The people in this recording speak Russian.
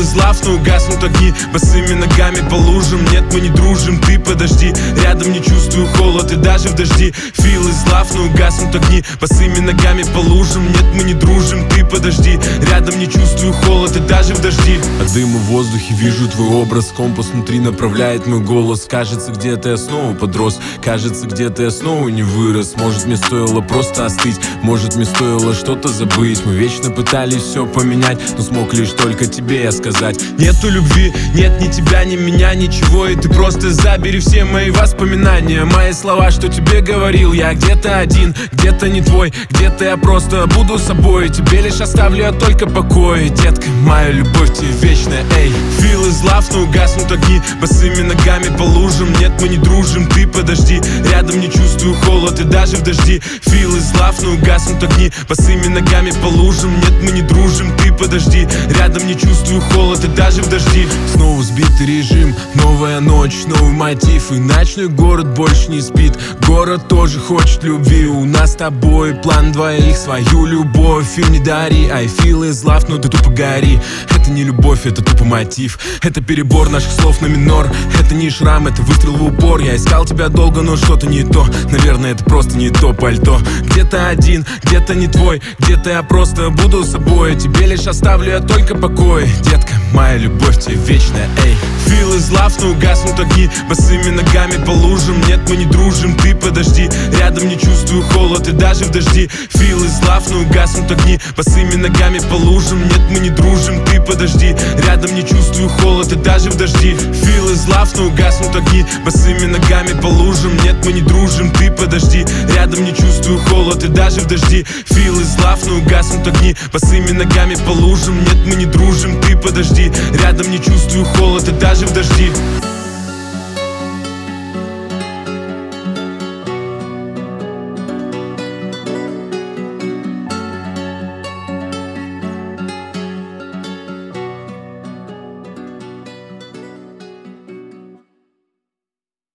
is love, но угаснут огни. Босыми ногами по лужам. Нет, мы не дружим, ты подожди. Рядом не чувствую холод и даже в дожди. Feel is love, но угаснут огни. Босыми ногами по лужам. Нет, мы не дружим, ты подожди. Рядом не чувствую холод и даже в дожди. От дыма в воздухе вижу твой образ. Компас внутри направляет мой голос. Кажется, где-то я снова подрос. Кажется, где-то я снова не вырос. Может, мне стоило просто остыть. Может, мне стоило что-то забыть. Мы вечно пытались все поменять, но смог лишь только тебе я сказать. Нету любви, нет ни тебя, ни меня, ничего. И ты просто забери все мои воспоминания. Мои слова, что тебе говорил я. Где-то один, где-то не твой. Где-то я просто буду собой. Тебе лишь оставлю я только покой. Детка, моя любовь тебе вечная, эй. Feel is love, но угаснут огни. Босыми ногами по лужам. Нет, мы не дружим, ты подожди. Рядом не чувствую холод и даже в дожди. Feel is love, но угаснут огни. Босыми ногами по лужам. Нет, мы не дружим, ты подожди. Рядом не чувствую холод и даже в дожди. Снова сбитый режим, новая ночь, новый мотив. И ночной город больше не спит. Город тоже хочет любви. У нас с тобой план двоих, свою любовь им не дари. I feel is love, но ты тупо гори. Это не любовь, это тупо мотив. Это перебор наших слов на минор. Это не шрам, это выстрел в упор. Я искал тебя долго, но что-то не то. Наверное, это просто не то пальто. Где-то один, где-то не твой. Где-то я просто буду собой. Тебе лишь оставлю я только покой. Детка, моя любовь тебе вечная, эй. Feel is love, но угаснут огни. Босыми ногами по лужам. Нет, мы не дружим, ты подожди. Рядом не чувствую холод и даже в дожди. Feel is love, но угаснут огни. Босыми ногами по лужам. Нет, мы не дружим, ты подожди. Рядом не чувствую холод и даже в дожди. Feel is love, но угаснут огни. Босыми ногами по лужам. Нет, мы не дружим, ты подожди. Рядом не чувствую холод и даже в дожди. Feel is love, но угаснут огни. Босыми ногами по лужам. Нет, мы не дружим, ты подожди. Рядом не чувствую холод и даже в дожди.